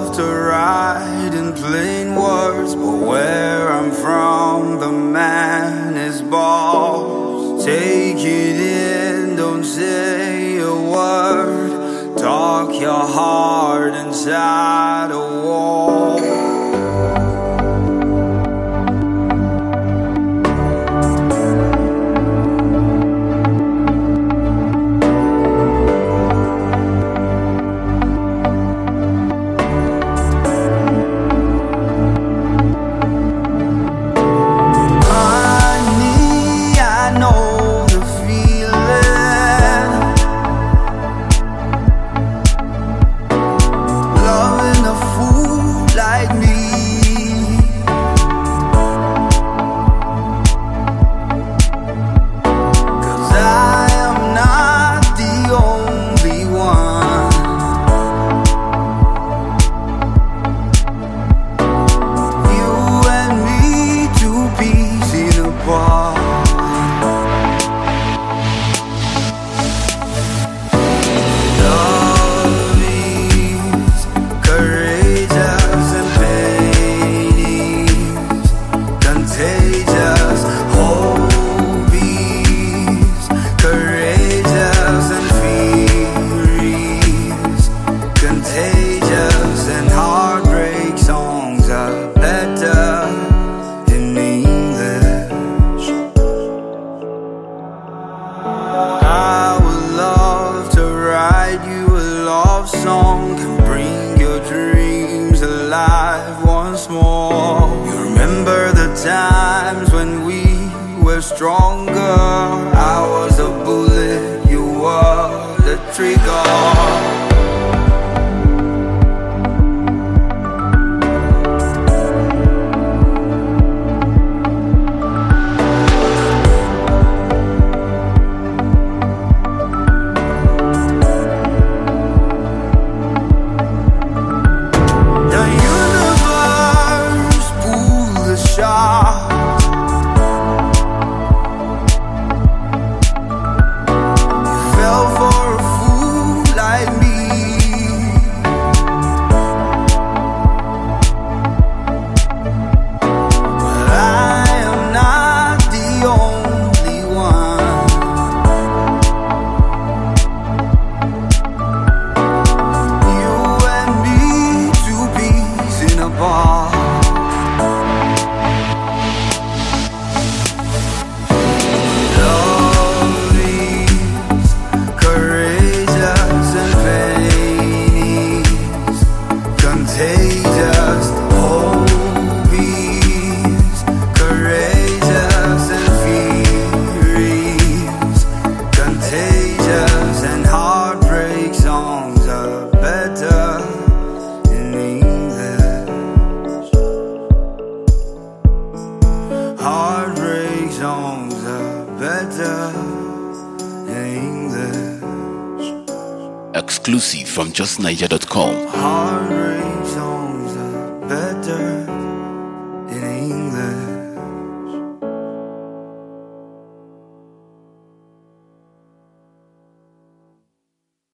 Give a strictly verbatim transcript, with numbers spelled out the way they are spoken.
love to write in plain words, but where I'm from, the man is boss. Take it in, don't say a word. Talk your heart inside a wall. Times when we were stronger, I was a bullet, you were the trigger. Exclusive from just niger dot com.